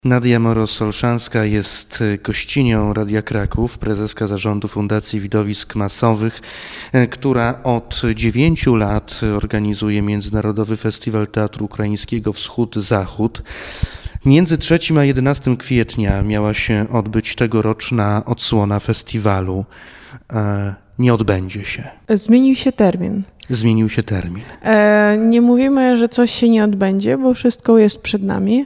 Nadia Moroz-Olszańska jest gościnią Radia Kraków, prezeska zarządu Fundacji Widowisk Masowych, która od 9 lat organizuje Międzynarodowy Festiwal Teatru Ukraińskiego Wschód-Zachód. Między 3 a 11 kwietnia miała się odbyć tegoroczna odsłona festiwalu. Nie odbędzie się. Zmienił się termin. Zmienił się termin. Nie mówimy, że coś się nie odbędzie, bo wszystko jest przed nami.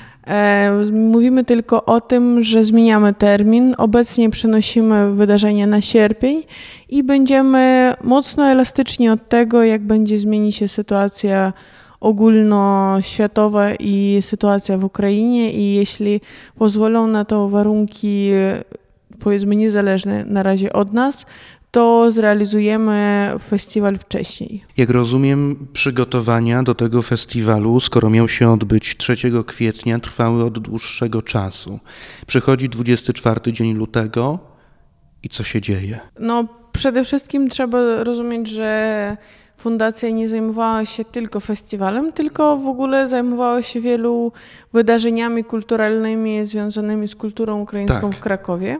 Mówimy tylko o tym, że zmieniamy termin. Obecnie przenosimy wydarzenie na sierpień i będziemy mocno elastyczni od tego, jak będzie zmienić się sytuacja ogólnoświatowa i sytuacja w Ukrainie, i jeśli pozwolą na to warunki, powiedzmy, niezależne na razie od nas, to zrealizujemy festiwal wcześniej. Jak rozumiem, przygotowania do tego festiwalu, skoro miał się odbyć 3 kwietnia, trwały od dłuższego czasu. Przychodzi 24 dzień lutego i co się dzieje? Przede wszystkim trzeba rozumieć, że fundacja nie zajmowała się tylko festiwalem, tylko w ogóle zajmowała się wielu wydarzeniami kulturalnymi związanymi z kulturą ukraińską w Krakowie.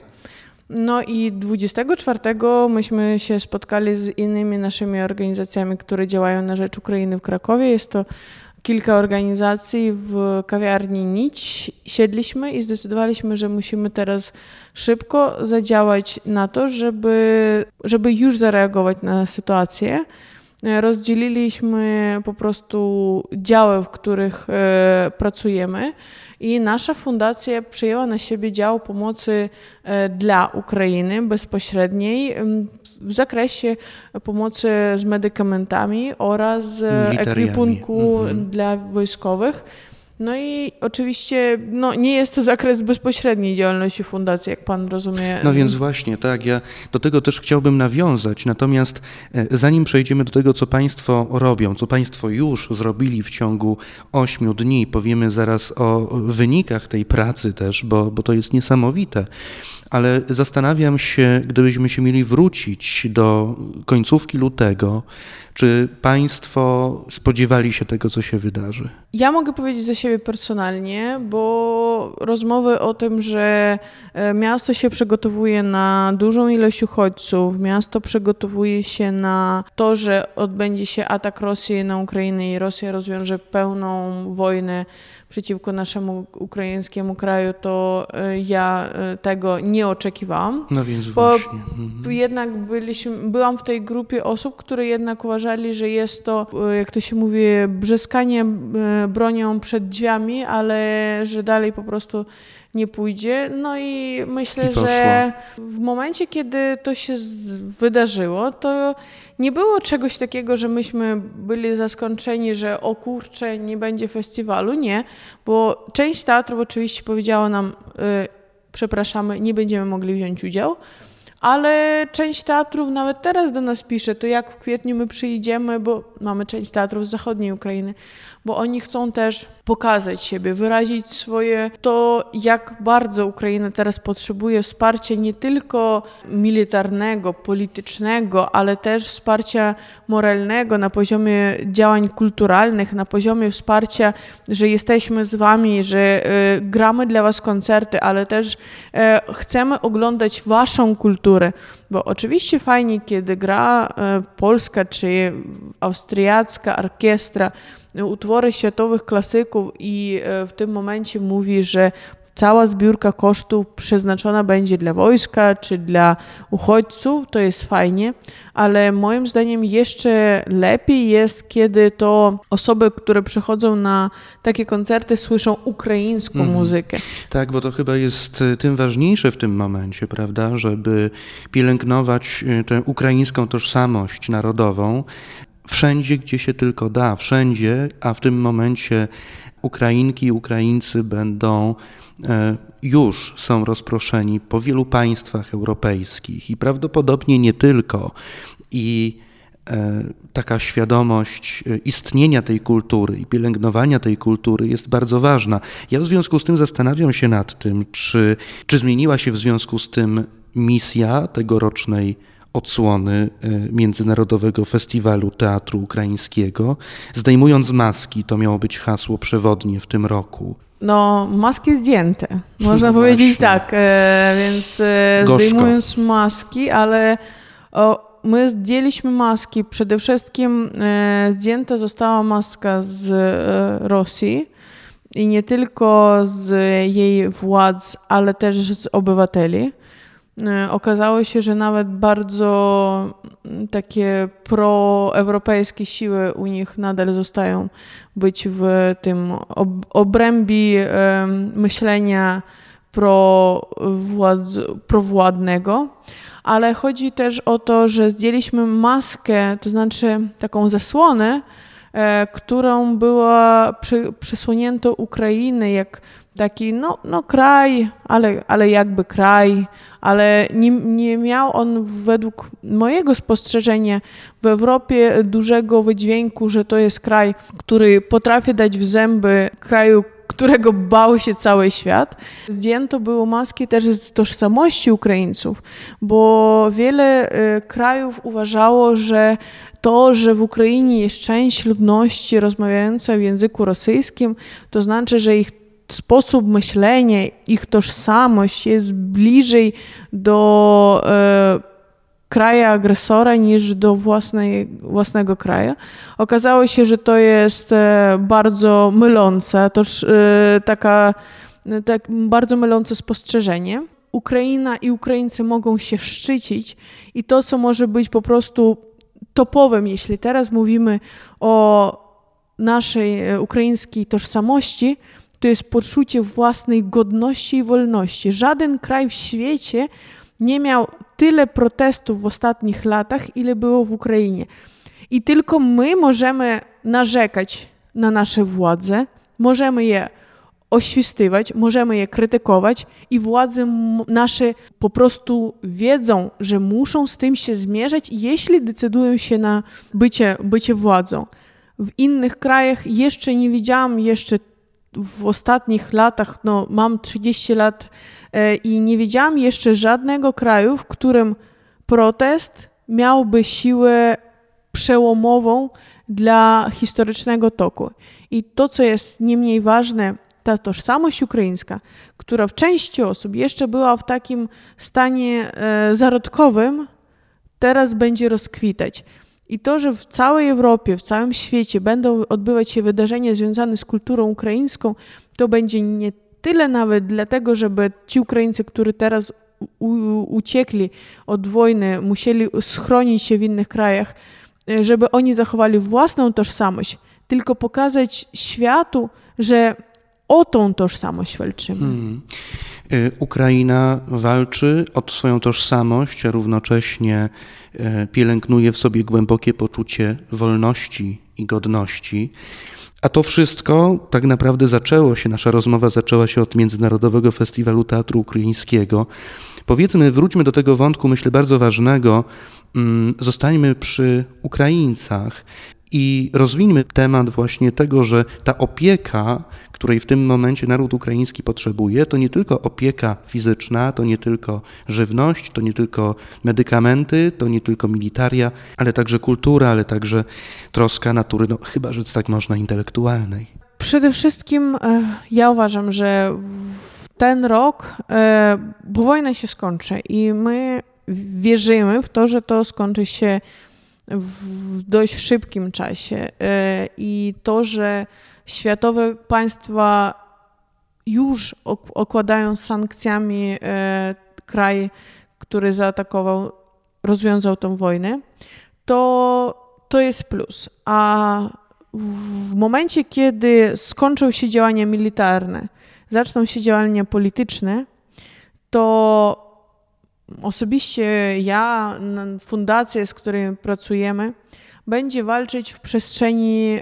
I 24 myśmy się spotkali z innymi naszymi organizacjami, które działają na rzecz Ukrainy w Krakowie. Jest to kilka organizacji. W kawiarni Nić siedliśmy i zdecydowaliśmy, że musimy teraz szybko zadziałać na to, żeby już zareagować na sytuację. Rozdzieliliśmy po prostu działy, w których pracujemy, i nasza fundacja przyjęła na siebie dział pomocy dla Ukrainy bezpośredniej w zakresie pomocy z medykamentami oraz ekwipunku dla wojskowych. I oczywiście nie jest to zakres bezpośredniej działalności fundacji, jak pan rozumie. Więc właśnie, tak, ja do tego też chciałbym nawiązać. Natomiast zanim przejdziemy do tego, co państwo robią, co państwo już zrobili w ciągu 8 dni, powiemy zaraz o wynikach tej pracy też, bo to jest niesamowite. Ale zastanawiam się, gdybyśmy się mieli wrócić do końcówki lutego, czy państwo spodziewali się tego, co się wydarzy? Ja mogę powiedzieć za siebie personalnie, bo rozmowy o tym, że miasto się przygotowuje na dużą ilość uchodźców, miasto przygotowuje się na to, że odbędzie się atak Rosji na Ukrainę i Rosja rozwiąże pełną wojnę przeciwko naszemu ukraińskiemu kraju, to ja tego nie oczekiwałam. Więc właśnie. Jednak byłam w tej grupie osób, które jednak uważali, że jest to, jak to się mówi, brzyskanie bronią przed drzwiami, ale że dalej po prostu nie pójdzie. I myślę, że w momencie, kiedy to się wydarzyło, to nie było czegoś takiego, że myśmy byli zaskoczeni, że o kurczę, nie będzie festiwalu. Nie, bo część teatrów oczywiście powiedziała nam, przepraszamy, nie będziemy mogli wziąć udziału, ale część teatrów nawet teraz do nas pisze, to jak w kwietniu my przyjdziemy, bo mamy część teatrów z zachodniej Ukrainy, bo oni chcą też pokazać siebie, wyrazić swoje to, jak bardzo Ukraina teraz potrzebuje wsparcia nie tylko militarnego, politycznego, ale też wsparcia moralnego na poziomie działań kulturalnych, na poziomie wsparcia, że jesteśmy z wami, że gramy dla was koncerty, ale też chcemy oglądać waszą kulturę. Bo oczywiście fajnie, kiedy gra polska czy austriacka orkiestra utwory światowych klasyków i w tym momencie mówi, że cała zbiórka kosztów przeznaczona będzie dla wojska czy dla uchodźców, to jest fajnie, ale moim zdaniem jeszcze lepiej jest, kiedy to osoby, które przychodzą na takie koncerty, słyszą ukraińską muzykę. Tak, bo to chyba jest tym ważniejsze w tym momencie, prawda, żeby pielęgnować tę ukraińską tożsamość narodową wszędzie, gdzie się tylko da, wszędzie, a w tym momencie Ukrainki i Ukraińcy już są rozproszeni po wielu państwach europejskich i prawdopodobnie nie tylko. I taka świadomość istnienia tej kultury i pielęgnowania tej kultury jest bardzo ważna. Ja w związku z tym zastanawiam się nad tym, czy zmieniła się w związku z tym misja tegorocznej odsłony Międzynarodowego Festiwalu Teatru Ukraińskiego. Zdejmując maski, to miało być hasło przewodnie w tym roku. No, maski zdjęte, można No powiedzieć właśnie. tak, więc Gorzko. zdejmując maski, ale my zdjęliśmy maski, przede wszystkim zdjęta została maska z Rosji i nie tylko z jej władz, ale też z obywateli. Okazało się, że nawet bardzo takie proeuropejskie siły u nich nadal zostają być w tym obrębie myślenia prowładnego, ale chodzi też o to, że zdjęliśmy maskę, to znaczy taką zasłonę, którą była przysłonięto Ukrainy jak taki kraj, ale jakby kraj, ale nie miał on według mojego spostrzeżenia w Europie dużego wydźwięku, że to jest kraj, który potrafi dać w zęby kraju, którego bał się cały świat. Zdjęto było maski też z tożsamości Ukraińców, bo wiele krajów uważało, że to, że w Ukrainie jest część ludności rozmawiająca w języku rosyjskim, to znaczy, że ich sposób myślenia, ich tożsamość jest bliżej do kraju agresora niż do własnego kraju. Okazało się, że to jest bardzo mylące, bardzo mylące spostrzeżenie. Ukraina i Ukraińcy mogą się szczycić i to, co może być po prostu topowym, jeśli teraz mówimy o naszej ukraińskiej tożsamości, to jest poczucie własnej godności i wolności. Żaden kraj w świecie nie miał tyle protestów w ostatnich latach, ile było w Ukrainie. I tylko my możemy narzekać na nasze władze, możemy je oświstywać, możemy je krytykować i władze nasze po prostu wiedzą, że muszą z tym się zmierzyć, jeśli decydują się na bycie władzą. W innych krajach jeszcze nie widziałam w ostatnich latach, mam 30 lat i nie widziałam jeszcze żadnego kraju, w którym protest miałby siłę przełomową dla historycznego toku. I to, co jest nie mniej ważne, ta tożsamość ukraińska, która w części osób jeszcze była w takim stanie zarodkowym, teraz będzie rozkwitać. I to, że w całej Europie, w całym świecie będą odbywać się wydarzenia związane z kulturą ukraińską, to będzie nie tyle nawet dlatego, żeby ci Ukraińcy, którzy teraz uciekli od wojny, musieli schronić się w innych krajach, żeby oni zachowali własną tożsamość, tylko pokazać światu, że o tą tożsamość walczymy. Ukraina walczy o swoją tożsamość, a równocześnie pielęgnuje w sobie głębokie poczucie wolności i godności. A to wszystko tak naprawdę nasza rozmowa zaczęła się od Międzynarodowego Festiwalu Teatru Ukraińskiego. Wróćmy do tego wątku, myślę, bardzo ważnego. Zostańmy przy Ukraińcach i rozwijmy temat właśnie tego, że ta opieka, której w tym momencie naród ukraiński potrzebuje, to nie tylko opieka fizyczna, to nie tylko żywność, to nie tylko medykamenty, to nie tylko militaria, ale także kultura, ale także troska natury, chyba rzec tak można, intelektualnej. Przede wszystkim ja uważam, że w ten rok, bo wojna się skończy i my wierzymy w to, że to skończy się w dość szybkim czasie i to, że światowe państwa już okładają sankcjami kraj, który zaatakował, rozwiązał tę wojnę, to jest plus. A w momencie, kiedy skończą się działania militarne, zaczną się działania polityczne, to osobiście ja, fundacja, z której pracujemy, będzie walczyć w przestrzeni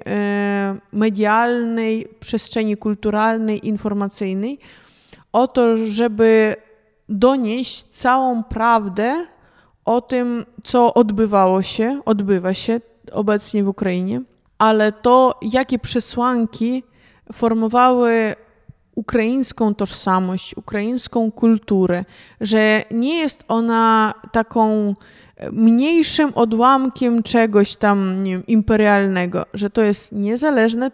medialnej, przestrzeni kulturalnej, informacyjnej o to, żeby donieść całą prawdę o tym, co odbywa się obecnie w Ukrainie, ale to, jakie przesłanki formowały ukraińską tożsamość, ukraińską kulturę, że nie jest ona taką mniejszym odłamkiem czegoś tam, nie wiem, imperialnego, że to jest niezależna,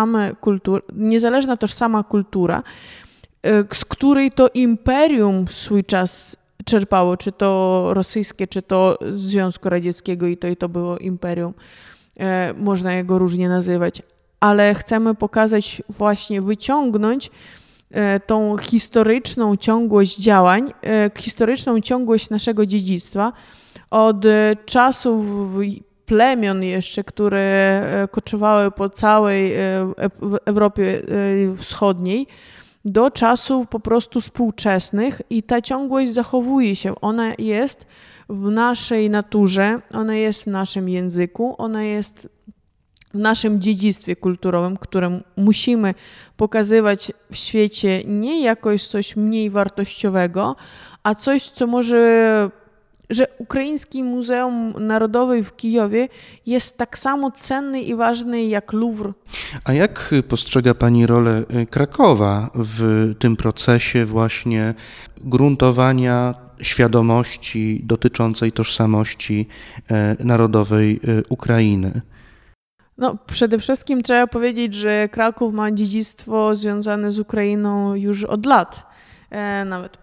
tożsama kultura, z której to imperium swój czas czerpało, czy to rosyjskie, czy to Związku Radzieckiego i to było imperium. Można jego różnie nazywać, ale chcemy pokazać, właśnie wyciągnąć tą historyczną ciągłość działań, historyczną ciągłość naszego dziedzictwa od czasów plemion jeszcze, które koczowały po całej Europie Wschodniej, do czasów po prostu współczesnych i ta ciągłość zachowuje się. Ona jest w naszej naturze, ona jest w naszym języku, ona jest w naszym dziedzictwie kulturowym, które musimy pokazywać w świecie nie jakoś coś mniej wartościowego, a coś, co może, że Ukraińskie Muzeum Narodowe w Kijowie jest tak samo cenny i ważny jak Louvre. A jak postrzega Pani rolę Krakowa w tym procesie właśnie gruntowania świadomości dotyczącej tożsamości narodowej Ukrainy? No, przede wszystkim trzeba powiedzieć, że Kraków ma dziedzictwo związane z Ukrainą już od lat. Nawet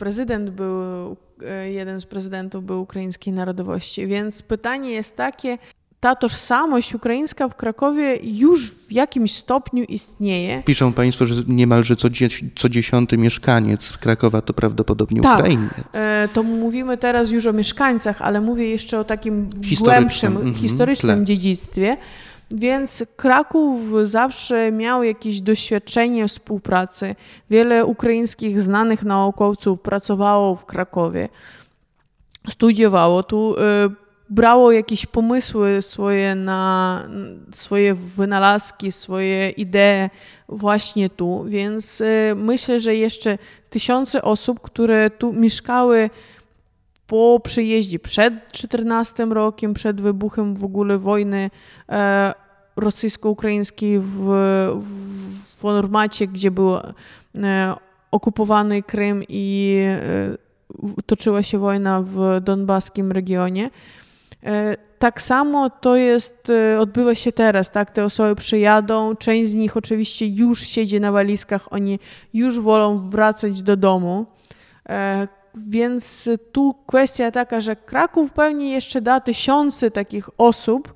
jeden z prezydentów był ukraińskiej narodowości, więc pytanie jest takie, ta tożsamość ukraińska w Krakowie już w jakimś stopniu istnieje. Piszą Państwo, że niemalże co 10. mieszkaniec Krakowa to prawdopodobnie Ukrainiec. To mówimy teraz już o mieszkańcach, ale mówię jeszcze o takim głębszym, historycznym dziedzictwie. Więc Kraków zawsze miał jakieś doświadczenie współpracy. Wiele ukraińskich znanych naukowców pracowało w Krakowie, studiowało tu, brało jakieś pomysły swoje na swoje wynalazki, swoje idee właśnie tu. Więc myślę, że jeszcze tysiące osób, które tu mieszkały po przyjeździe przed 14 rokiem, przed wybuchem w ogóle wojny rosyjsko-ukraińskiej w formacie, gdzie był okupowany Krym i toczyła się wojna w donbaskim regionie. Tak samo to jest, odbywa się teraz, tak? Te osoby przyjadą, część z nich oczywiście już siedzi na walizkach, oni już wolą wracać do domu. Więc tu kwestia taka, że Kraków pewnie jeszcze da tysiące takich osób,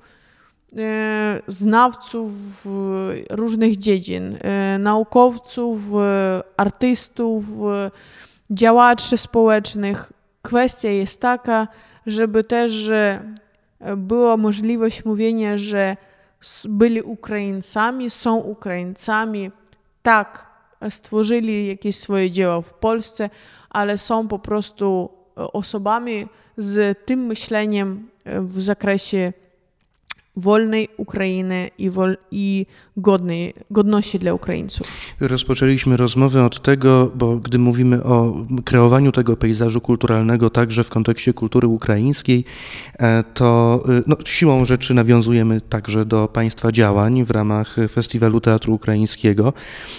znawców różnych dziedzin, naukowców, artystów, działaczy społecznych. Kwestia jest taka, żeby też była możliwość mówienia, że byli Ukraińcami, są Ukraińcami, tak, stworzyli jakieś swoje dzieła w Polsce, ale są po prostu osobami z tym myśleniem w zakresie wolnej Ukrainy i godności dla Ukraińców. Rozpoczęliśmy rozmowę od tego, bo gdy mówimy o kreowaniu tego pejzażu kulturalnego także w kontekście kultury ukraińskiej, to siłą rzeczy nawiązujemy także do Państwa działań w ramach Festiwalu Teatru Ukraińskiego,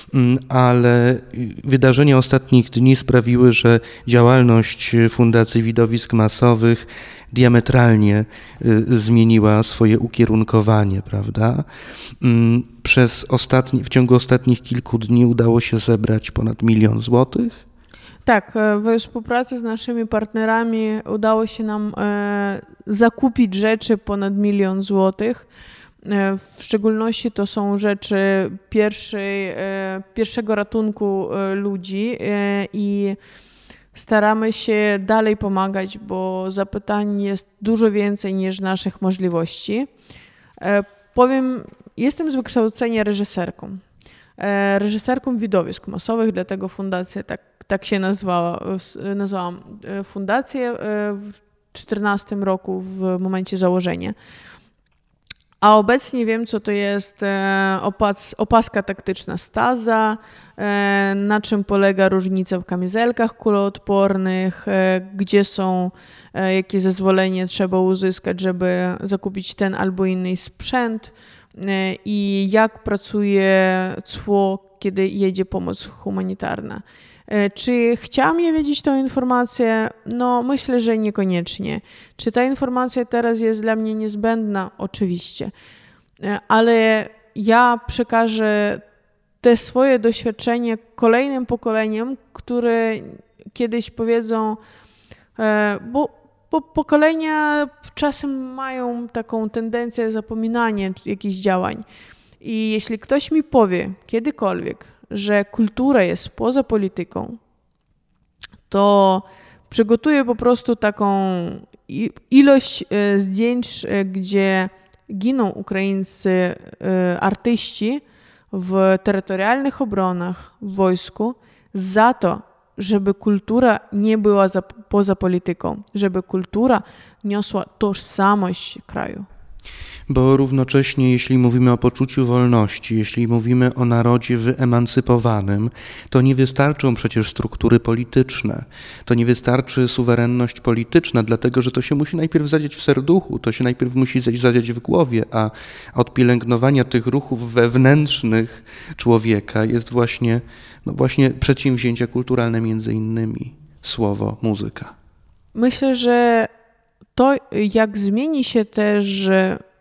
ale wydarzenia ostatnich dni sprawiły, że działalność Fundacji Widowisk Masowych diametralnie zmieniła swoje ukierunkowanie, prawda? W ciągu ostatnich kilku dni udało się zebrać ponad 1 000 000 złotych. Tak, we współpracy z naszymi partnerami udało się nam zakupić rzeczy ponad 1 000 000 złotych. W szczególności to są rzeczy pierwszego ratunku ludzi i staramy się dalej pomagać, bo zapytań jest dużo więcej niż naszych możliwości. Powiem, jestem z wykształcenia reżyserką widowisk masowych, dlatego fundacja tak się nazwałam fundację w 2014 roku w momencie założenia. A obecnie wiem, co to jest opaska taktyczna Staza, na czym polega różnica w kamizelkach kuloodpornych, gdzie są, jakie zezwolenie trzeba uzyskać, żeby zakupić ten albo inny sprzęt i jak pracuje cło kiedy jedzie pomoc humanitarna. Czy chciałam ja wiedzieć tę informację? No, myślę, że niekoniecznie. Czy ta informacja teraz jest dla mnie niezbędna? Oczywiście. Ale ja przekażę te swoje doświadczenie kolejnym pokoleniom, które kiedyś powiedzą, bo pokolenia czasem mają taką tendencję zapominania jakichś działań. I jeśli ktoś mi powie kiedykolwiek, że kultura jest poza polityką, to przygotuję po prostu taką ilość zdjęć, gdzie giną ukraińscy artyści w terytorialnych obronach, w wojsku, za to, żeby kultura nie była poza polityką, żeby kultura niosła tożsamość kraju. Bo równocześnie, jeśli mówimy o poczuciu wolności, jeśli mówimy o narodzie wyemancypowanym, to nie wystarczą przecież struktury polityczne. To nie wystarczy suwerenność polityczna, dlatego że to się musi najpierw zadziać w serduchu, to się najpierw musi zadziać w głowie, a od pielęgnowania tych ruchów wewnętrznych człowieka jest właśnie przedsięwzięcia kulturalne, między innymi słowo, muzyka. Myślę, że to, jak zmieni się też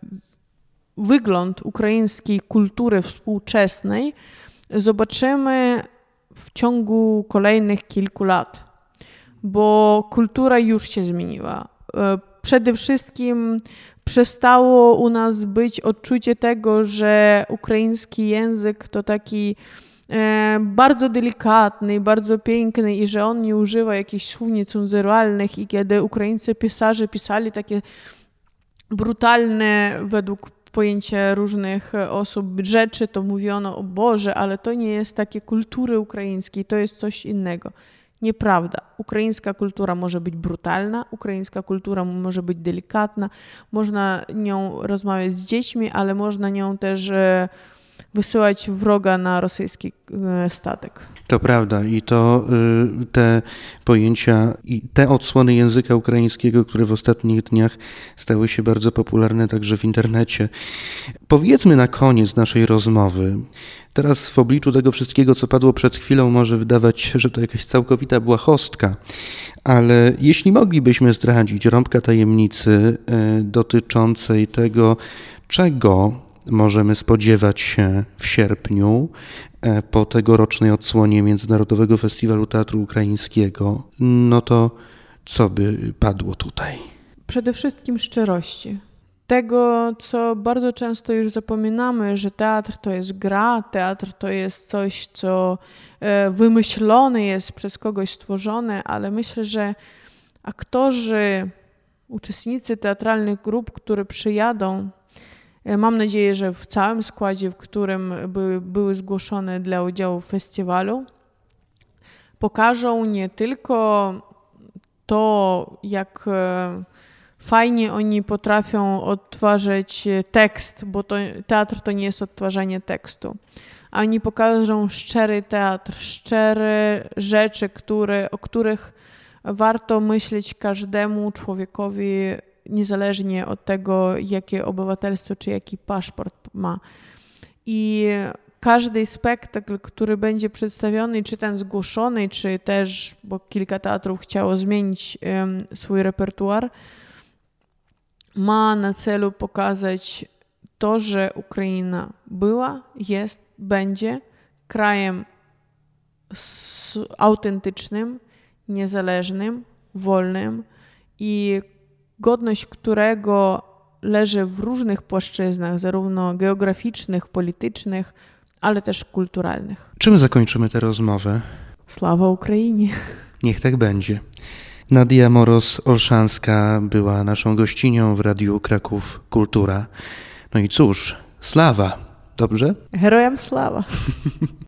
wygląd ukraińskiej kultury współczesnej, zobaczymy w ciągu kolejnych kilku lat, bo kultura już się zmieniła. Przede wszystkim przestało u nas być odczucie tego, że ukraiński język to taki bardzo delikatny, bardzo piękny i że on nie używa jakichś słów niecenzuralnych i kiedy ukraińscy pisarze pisali takie brutalne według pojęcia różnych osób rzeczy, to mówiono, o Boże, ale to nie jest takie kultury ukraińskiej, to jest coś innego. Nieprawda. Ukraińska kultura może być brutalna, ukraińska kultura może być delikatna, można nią rozmawiać z dziećmi, ale można nią też wysyłać wroga na rosyjski statek. To prawda i to te pojęcia i te odsłony języka ukraińskiego, które w ostatnich dniach stały się bardzo popularne także w internecie. Powiedzmy na koniec naszej rozmowy, teraz w obliczu tego wszystkiego, co padło przed chwilą, może wydawać, że to jakaś całkowita błahostka, ale jeśli moglibyśmy zdradzić rąbka tajemnicy dotyczącej tego, czego możemy spodziewać się w sierpniu po tegorocznej odsłonie Międzynarodowego Festiwalu Teatru Ukraińskiego, no to co by padło tutaj? Przede wszystkim szczerości. Tego, co bardzo często już zapominamy, że teatr to jest gra, teatr to jest coś, co wymyślone jest przez kogoś stworzone, ale myślę, że aktorzy, uczestnicy teatralnych grup, które przyjadą, mam nadzieję, że w całym składzie, w którym były zgłoszone dla udziału w festiwalu, pokażą nie tylko to, jak fajnie oni potrafią odtwarzać tekst, bo teatr to nie jest odtwarzanie tekstu. A oni pokażą szczery teatr, szczere rzeczy, o których warto myśleć każdemu człowiekowi, niezależnie od tego, jakie obywatelstwo czy jaki paszport ma. I każdy spektakl, który będzie przedstawiony, czy ten zgłoszony, czy też, bo kilka teatrów chciało zmienić swój repertuar, ma na celu pokazać to, że Ukraina była, jest, będzie krajem autentycznym, niezależnym, wolnym i godność którego leży w różnych płaszczyznach, zarówno geograficznych, politycznych, ale też kulturalnych. Czym zakończymy tę rozmowę? Sława Ukrainie! Niech tak będzie. Nadia Moroz-Olszańska była naszą gościnią w Radiu Kraków Kultura. No i cóż, sława, dobrze? Herojem sława!